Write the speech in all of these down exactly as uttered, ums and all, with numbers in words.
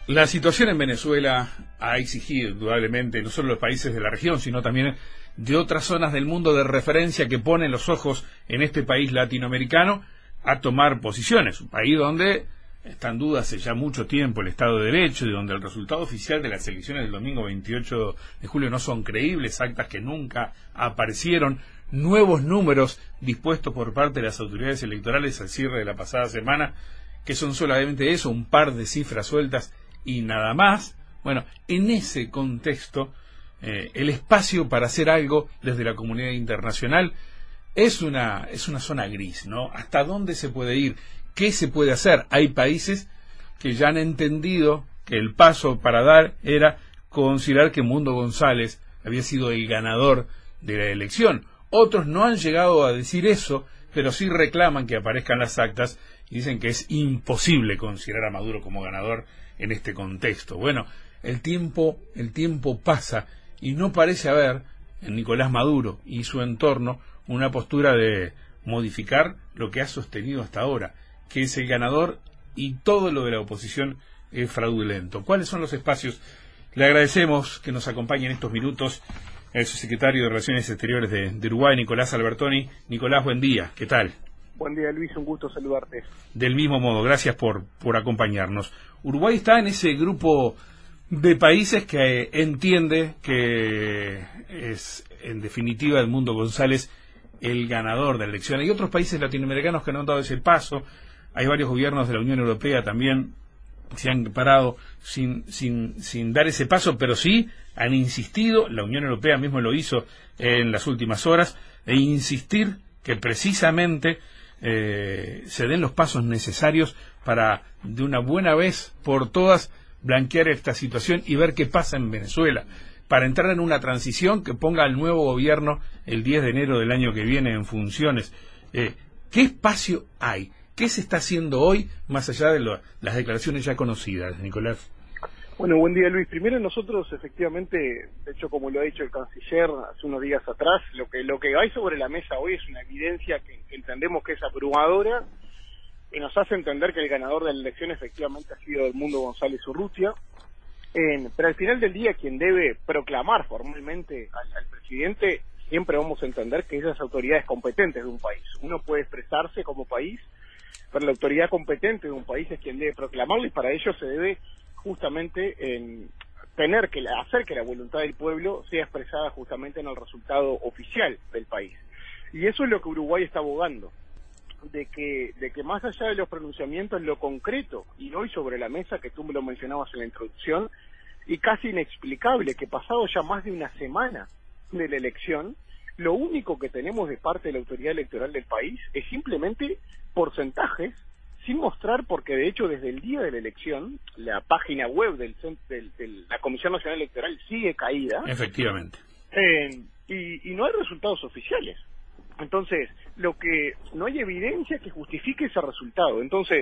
La situación en Venezuela ha exigido indudablemente no solo los países de la región, sino también de otras zonas del mundo de referencia que ponen los ojos en este país latinoamericano a tomar posiciones. Un país donde está en duda hace ya mucho tiempo el Estado de Derecho y donde el resultado oficial de las elecciones del domingo veintiocho de julio no son creíbles, actas que nunca aparecieron, nuevos números dispuestos por parte de las autoridades electorales al cierre de la pasada semana, que son solamente eso, un par de cifras sueltas y nada más. Bueno, en ese contexto, eh, el espacio para hacer algo desde la comunidad internacional es una, es una zona gris, ¿no? ¿Hasta dónde se puede ir? ¿Qué se puede hacer? Hay países que ya han entendido que el paso para dar era considerar que Mundo González había sido el ganador de la elección. Otros no han llegado a decir eso, pero sí reclaman que aparezcan las actas y dicen que es imposible considerar a Maduro como ganador en este contexto. Bueno, el tiempo, el tiempo pasa y no parece haber en Nicolás Maduro y su entorno una postura de modificar lo que ha sostenido hasta ahora, que es el ganador y todo lo de la oposición es fraudulento. ¿Cuáles son los espacios? Le agradecemos que nos acompañe en estos minutos el subsecretario de Relaciones Exteriores de, de Uruguay, Nicolás Albertoni. Nicolás, buen día, ¿qué tal? Buen día, Luis, un gusto saludarte. Del mismo modo, gracias por, por acompañarnos. Uruguay está en ese grupo de países que eh, entiende que es, en definitiva, Edmundo González el ganador de la elección. Hay otros países latinoamericanos que no han dado ese paso. Hay varios gobiernos de la Unión Europea también que se han parado sin, sin, sin dar ese paso, pero sí han insistido, la Unión Europea mismo lo hizo en las últimas horas, e insistir que precisamente eh, se den los pasos necesarios para de una buena vez por todas blanquear esta situación y ver qué pasa en Venezuela, para entrar en una transición que ponga al nuevo gobierno el diez de enero del año que viene en funciones. Eh, ¿Qué espacio hay? ¿Qué se está haciendo hoy más allá de lo, las declaraciones ya conocidas, Nicolás? Bueno, buen día, Luis. Primero, nosotros efectivamente, de hecho, como lo ha dicho el canciller hace unos días atrás, lo que lo que hay sobre la mesa hoy es una evidencia que, que entendemos que es abrumadora, que nos hace entender que el ganador de la elección efectivamente ha sido Edmundo González Urrutia. Eh, pero al final del día, quien debe proclamar formalmente al, al presidente, siempre vamos a entender que esas autoridades competentes de un país. Uno puede expresarse como país, pero la autoridad competente de un país es quien debe proclamarlo, y para ello se debe justamente en tener que hacer que la voluntad del pueblo sea expresada justamente en el resultado oficial del país. Y eso es lo que Uruguay está abogando, de que de que más allá de los pronunciamientos, lo concreto y hoy sobre la mesa, que tú me lo mencionabas en la introducción, y casi inexplicable, que pasado ya más de una semana de la elección, lo único que tenemos de parte de la autoridad electoral del país es simplemente porcentajes, sin mostrar, porque de hecho desde el día de la elección, la página web del, del, de la Comisión Nacional Electoral sigue caída. Efectivamente. Eh, y, y no hay resultados oficiales. Entonces, lo que no hay evidencia que justifique ese resultado. Entonces,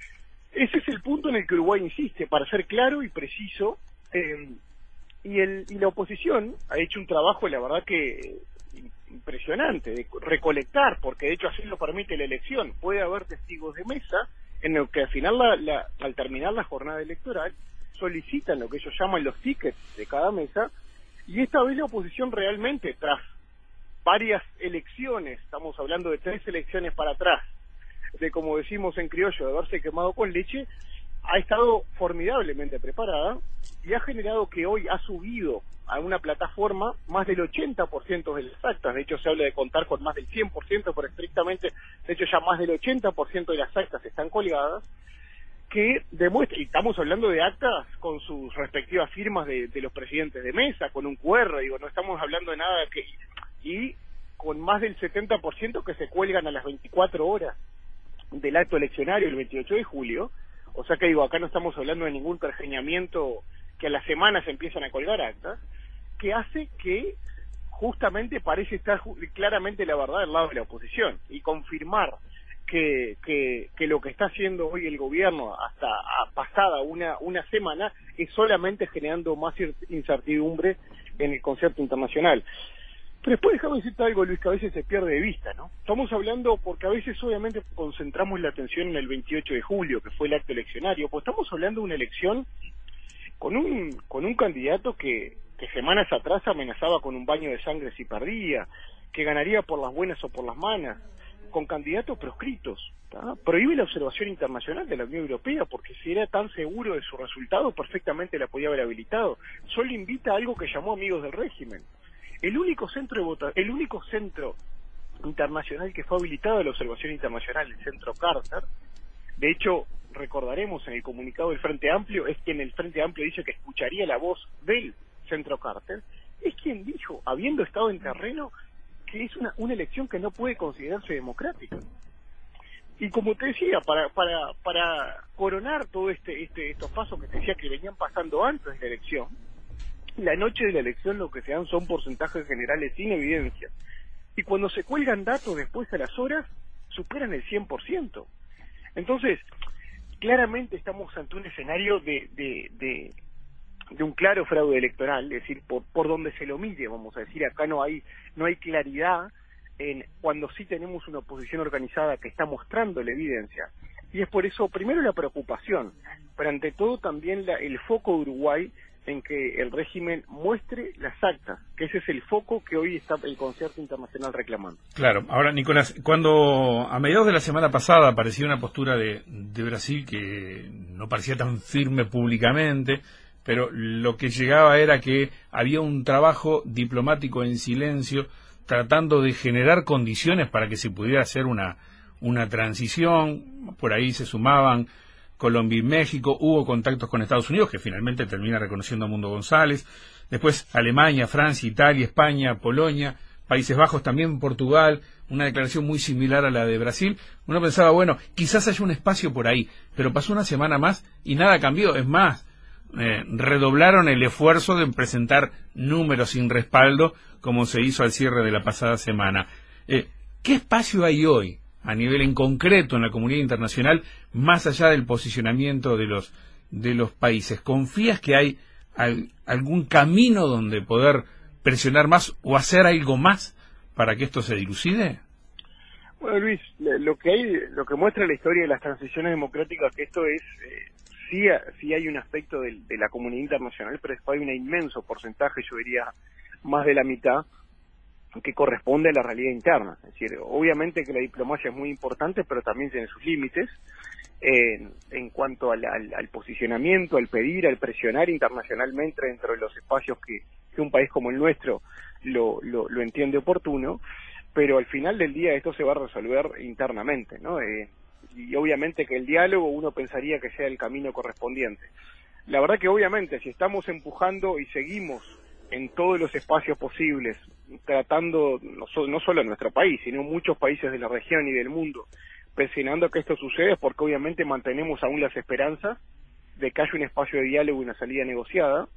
ese es el punto en el que Uruguay insiste, para ser claro y preciso, eh, y, el, y la oposición ha hecho un trabajo, la verdad que impresionante, de recolectar, porque de hecho así lo permite la elección. Puede haber testigos de mesa en el que al final, la, la, al terminar la jornada electoral, solicitan lo que ellos llaman los tickets de cada mesa, y esta vez la oposición realmente, tras varias elecciones, estamos hablando de tres elecciones para atrás, de, como decimos en criollo, de haberse quemado con leche, ha estado formidablemente preparada y ha generado que hoy ha subido a una plataforma más del ochenta por ciento de las actas. De hecho se habla de contar con más del cien por ciento, pero estrictamente, de hecho ya más del ochenta por ciento de las actas están colgadas, que demuestra, y estamos hablando de actas con sus respectivas firmas de, de los presidentes de mesa, con un cu erre, digo, no estamos hablando de nada que... y con más del setenta por ciento que se cuelgan a las veinticuatro horas del acto eleccionario el veintiocho de julio, o sea que digo, acá no estamos hablando de ningún pergeñamiento que a las semanas se empiezan a colgar actas, que hace que justamente parece estar claramente la verdad del lado de la oposición, y confirmar que, que, que lo que está haciendo hoy el gobierno hasta a pasada una, una semana es solamente generando más incertidumbre en el concierto internacional. Pero después déjame decirte algo, Luis, que a veces se pierde de vista, ¿no? Estamos hablando, porque a veces obviamente concentramos la atención en el veintiocho de julio, que fue el acto eleccionario, pues estamos hablando de una elección con un con un candidato que, que semanas atrás amenazaba con un baño de sangre si perdía, que ganaría por las buenas o por las malas, con candidatos proscritos, ¿tá? Prohíbe la observación internacional de la Unión Europea porque si era tan seguro de su resultado perfectamente la podía haber habilitado. Solo invita a algo que llamó amigos del régimen. El único centro de vota, el único centro internacional que fue habilitado a la observación internacional, el Centro Carter. De hecho, recordaremos en el comunicado del Frente Amplio, es quien el Frente Amplio dice que escucharía la voz del Centro Carter, es quien dijo, habiendo estado en terreno, que es una, una elección que no puede considerarse democrática. Y como te decía, para para para coronar todo este este estos pasos que te decía que venían pasando antes de la elección, la noche de la elección lo que se dan son porcentajes generales sin evidencia. Y cuando se cuelgan datos después a las horas, superan el cien por ciento. Entonces, claramente estamos ante un escenario de, de, de, de un claro fraude electoral, es decir, por, por donde se lo mire, vamos a decir, acá no hay, no hay claridad en cuando sí tenemos una oposición organizada que está mostrando la evidencia. Y es por eso, primero la preocupación, pero ante todo también la, el foco de Uruguay en que el régimen muestre las actas, que ese es el foco que hoy está el concierto internacional reclamando. Claro. Ahora, Nicolás, cuando a mediados de la semana pasada apareció una postura de, de Brasil que no parecía tan firme públicamente, pero lo que llegaba era que había un trabajo diplomático en silencio tratando de generar condiciones para que se pudiera hacer una, una transición. Por ahí se sumaban Colombia y México, hubo contactos con Estados Unidos, que finalmente termina reconociendo a Mundo González, después Alemania, Francia, Italia, España, Polonia, Países Bajos, también Portugal, una declaración muy similar a la de Brasil. Uno pensaba, bueno, quizás haya un espacio por ahí, pero pasó una semana más y nada cambió. Es más, eh, redoblaron el esfuerzo de presentar números sin respaldo, como se hizo al cierre de la pasada semana. Eh, ¿Qué espacio hay hoy, a nivel en concreto en la comunidad internacional, más allá del posicionamiento de los de los países? ¿Confías que hay al, algún camino donde poder presionar más o hacer algo más para que esto se dilucide? Bueno, Luis, lo que hay, lo que muestra la historia de las transiciones democráticas, que esto es, eh, sí, sí hay un aspecto de, de la comunidad internacional, pero después hay un inmenso porcentaje, yo diría más de la mitad, que corresponde a la realidad interna. Es decir, obviamente que la diplomacia es muy importante, pero también tiene sus límites eh, en cuanto al, al, al posicionamiento, al pedir, al presionar internacionalmente dentro de los espacios que, que un país como el nuestro lo, lo, lo entiende oportuno, pero al final del día esto se va a resolver internamente, ¿no? Eh, y obviamente que el diálogo uno pensaría que sea el camino correspondiente. La verdad que obviamente si estamos empujando y seguimos en todos los espacios posibles, tratando no, so, no solo a nuestro país, sino muchos países de la región y del mundo, presionando que esto suceda, es porque obviamente mantenemos aún las esperanzas de que haya un espacio de diálogo y una salida negociada,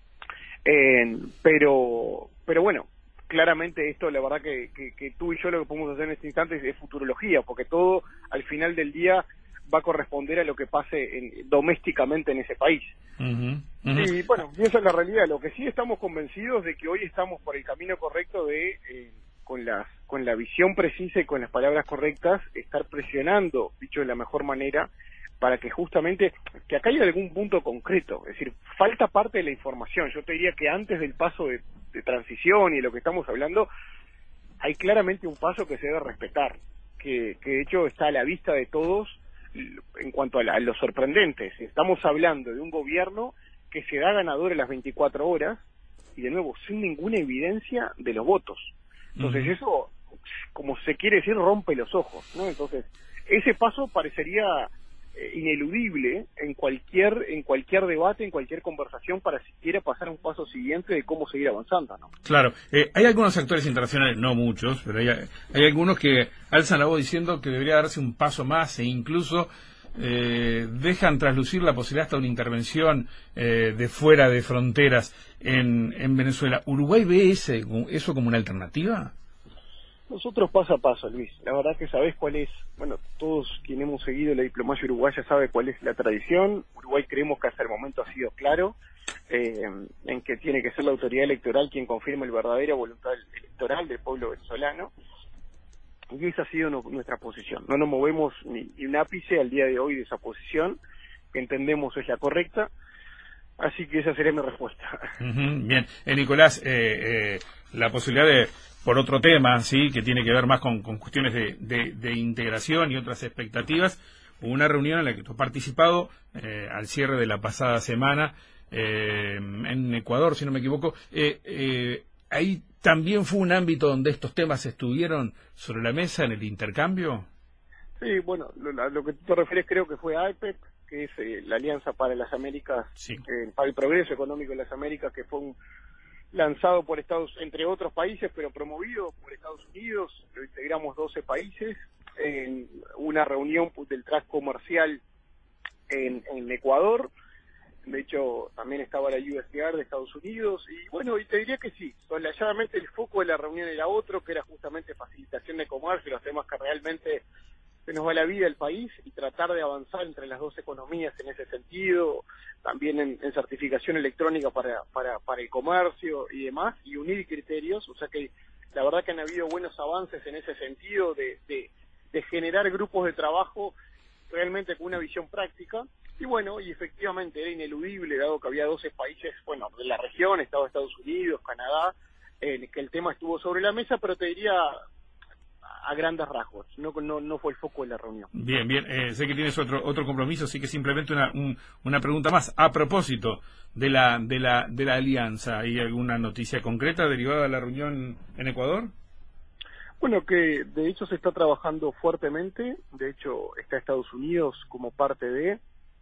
eh, pero pero bueno, claramente esto, la verdad que, que, que tú y yo lo que podemos hacer en este instante es, es futurología, porque todo al final del día va a corresponder a lo que pase en, domésticamente en ese país. Uh-huh, uh-huh. Y bueno, y esa es la realidad. Lo que sí estamos convencidos de que hoy estamos por el camino correcto de, eh, con las con la visión precisa y con las palabras correctas, estar presionando, dicho de la mejor manera, para que justamente, que acá haya algún punto concreto. Es decir, falta parte de la información. Yo te diría que antes del paso de, de transición y de lo que estamos hablando, hay claramente un paso que se debe respetar, que, que de hecho está a la vista de todos. En cuanto a, la, a los sorprendentes, estamos hablando de un gobierno que se da ganador en las veinticuatro horas y de nuevo sin ninguna evidencia de los votos. Entonces uh-huh. eso, como se quiere decir, rompe los ojos, ¿no? Entonces ese paso parecería eh, ineludible en cualquier en cualquier debate, en cualquier conversación, para siquiera pasar a un paso siguiente de cómo seguir avanzando, ¿no? Claro, eh, hay algunos actores internacionales, no muchos, pero hay, hay algunos que alzan la voz diciendo que debería darse un paso más e incluso eh, dejan traslucir la posibilidad hasta una intervención eh, de fuera de fronteras en, en Venezuela. ¿Uruguay ve ese, eso como una alternativa? Nosotros paso a paso, Luis. La verdad que sabés cuál es, bueno, todos quienes hemos seguido la diplomacia uruguaya sabe cuál es la tradición. Uruguay creemos que hasta el momento ha sido claro eh, en que tiene que ser la autoridad electoral quien confirme la verdadera voluntad electoral del pueblo venezolano. Y esa ha sido no, nuestra posición. No nos movemos ni, ni un ápice al día de hoy de esa posición, que entendemos es la correcta. Así que esa sería mi respuesta. Uh-huh, bien, eh, Nicolás, eh, eh, la posibilidad de, por otro tema, sí, que tiene que ver más con, con cuestiones de, de, de integración y otras expectativas, hubo una reunión en la que tú has participado eh, al cierre de la pasada semana eh, en Ecuador, si no me equivoco. Eh, eh, ahí también fue un ámbito donde estos temas estuvieron sobre la mesa en el intercambio. Sí, bueno, lo, lo que tú te refieres creo que fue A I P E C, que es eh, la Alianza para las Américas, Sí. eh, para el Progreso Económico de las Américas, que fue un, lanzado por Estados, entre otros países, pero promovido por Estados Unidos. Lo integramos doce países en una reunión del track comercial en, en Ecuador. De hecho, también estaba la U S D R de Estados Unidos. Y bueno, y te diría que sí, solayadamente el foco de la reunión era otro, que era justamente facilitación de comercio, los temas que realmente se nos va la vida del país, y tratar de avanzar entre las dos economías en ese sentido, también en, en certificación electrónica para, para, para el comercio y demás, y unir criterios. O sea que la verdad que han habido buenos avances en ese sentido de, de, de generar grupos de trabajo realmente con una visión práctica. Y bueno, y efectivamente era ineludible, dado que había doce países, bueno, de la región, Estados Estados Unidos, Canadá, eh, que el tema estuvo sobre la mesa, pero te diría a grandes rasgos, no, no, no fue el foco de la reunión. Bien, bien, eh, sé que tienes otro otro compromiso, así que simplemente una un, una pregunta más. A propósito de la de la de la alianza, ¿hay alguna noticia concreta derivada de la reunión en Ecuador? Bueno, que de hecho se está trabajando fuertemente, de hecho está Estados Unidos como parte de,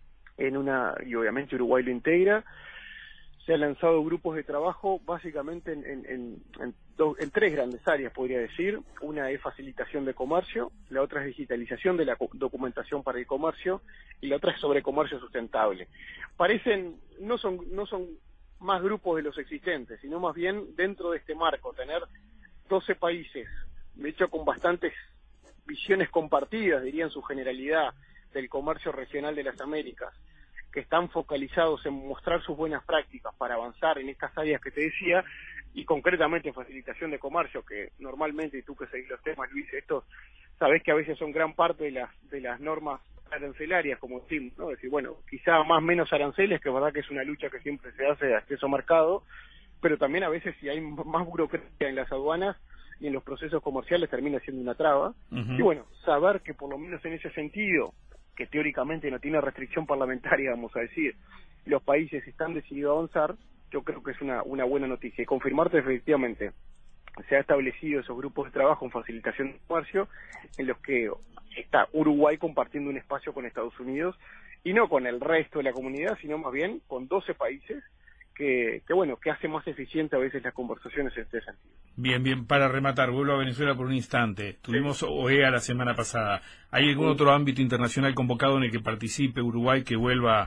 en una, y obviamente Uruguay lo integra. Se han lanzado grupos de trabajo básicamente en, en, en, en, do, en tres grandes áreas, podría decir. Una es facilitación de comercio, la otra es digitalización de la documentación para el comercio, y la otra es sobre comercio sustentable. Parecen, no son, no son más grupos de los existentes, sino más bien dentro de este marco, tener doce países, de hecho con bastantes visiones compartidas, diría en su generalidad, del comercio regional de las Américas, que están focalizados en mostrar sus buenas prácticas para avanzar en estas áreas que te decía, y concretamente en facilitación de comercio, que normalmente, y tú que seguís los temas, Luis, estos, sabés que a veces son gran parte de las de las normas arancelarias, como decimos, ¿no? Es decir, bueno, quizá más menos aranceles, que es verdad que es una lucha que siempre se hace de acceso a mercado, pero también a veces si hay más burocracia en las aduanas y en los procesos comerciales termina siendo una traba. Uh-huh. Y bueno, saber que por lo menos en ese sentido, que teóricamente no tiene restricción parlamentaria, vamos a decir, los países están decididos a avanzar, yo creo que es una, una buena noticia. Y confirmarte, efectivamente, se ha establecido esos grupos de trabajo en facilitación de comercio, en los que está Uruguay compartiendo un espacio con Estados Unidos, y no con el resto de la comunidad, sino más bien con doce países, que, que bueno, que hace más eficiente a veces las conversaciones en este sentido. Bien, bien, para rematar, vuelvo a Venezuela por un instante. Tuvimos sí. O E A la semana pasada. ¿Hay algún sí. otro ámbito internacional convocado en el que participe Uruguay que vuelva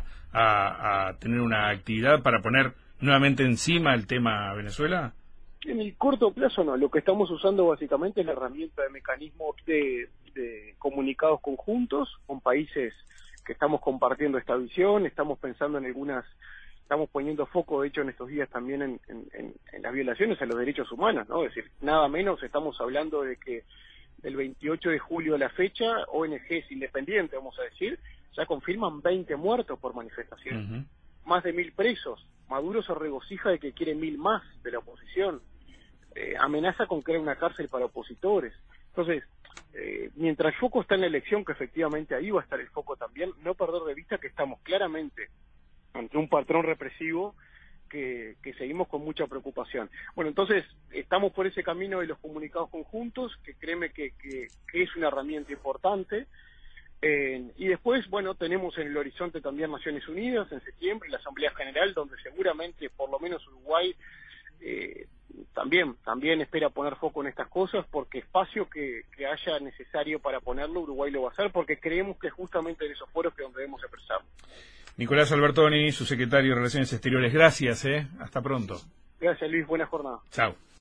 a, a tener una actividad para poner nuevamente encima el tema Venezuela? En el corto plazo no, lo que estamos usando básicamente es la herramienta de mecanismos de, de comunicados conjuntos con países que estamos compartiendo esta visión, estamos pensando en algunas... Estamos poniendo foco, de hecho, en estos días también en, en, en las violaciones a los derechos humanos, ¿no? Es decir, nada menos estamos hablando de que del veintiocho de julio a la fecha, O N Ges independientes, vamos a decir, ya confirman veinte muertos por manifestación, uh-huh. más de mil presos. Maduro se regocija de que quiere mil más de la oposición. Eh, amenaza con crear una cárcel para opositores. Entonces, eh, mientras el foco está en la elección, que efectivamente ahí va a estar el foco también, no perder de vista que estamos claramente ante un patrón represivo que, que seguimos con mucha preocupación. Bueno, entonces, estamos por ese camino de los comunicados conjuntos, que créeme que, que, que es una herramienta importante, eh, y después, bueno, tenemos en el horizonte también Naciones Unidas, en septiembre, la Asamblea General, donde seguramente, por lo menos Uruguay, eh, también también espera poner foco en estas cosas, porque espacio que, que haya necesario para ponerlo, Uruguay lo va a hacer, porque creemos que justamente en esos foros que donde debemos expresar. Nicolás Albertoni, su secretario de Relaciones Exteriores, gracias, ¿eh? Hasta pronto. Gracias, Luis, buena jornada. Chao.